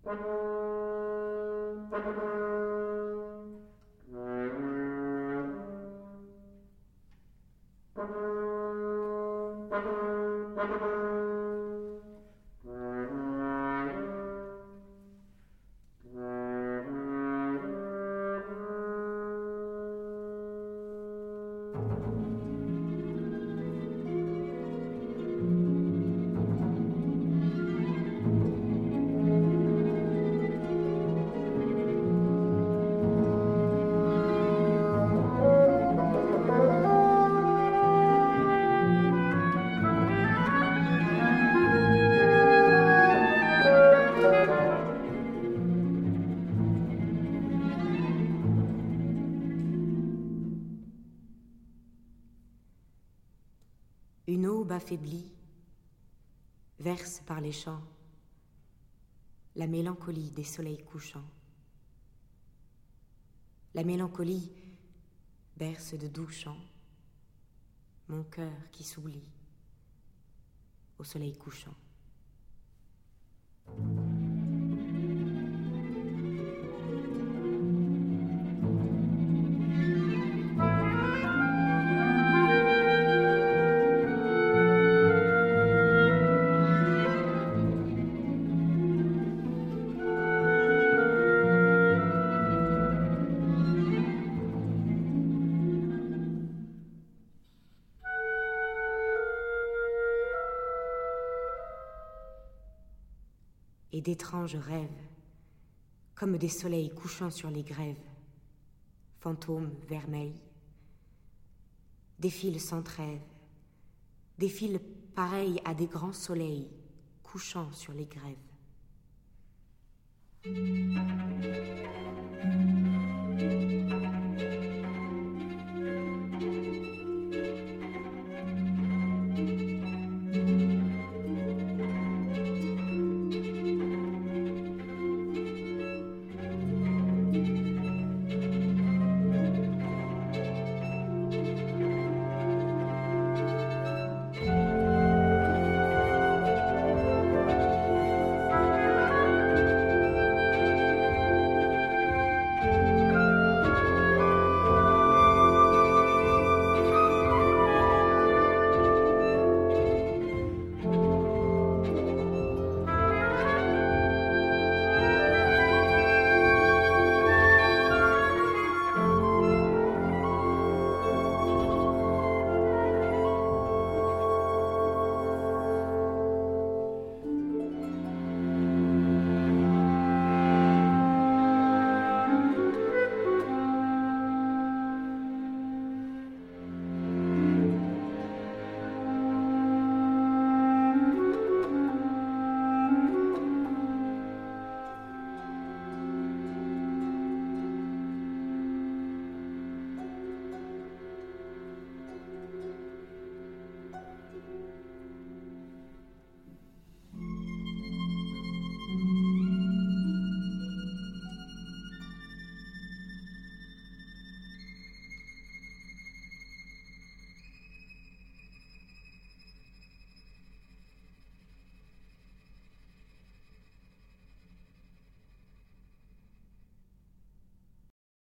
Une aube affaiblie verse par les champs la mélancolie des soleils couchants. La mélancolie berce de doux chants mon cœur qui s'oublie au soleil couchant. Et d'étranges rêves, comme des soleils couchant sur les grèves, fantômes vermeils, défilent sans trêve, défilent pareils à des grands soleils couchant sur les grèves.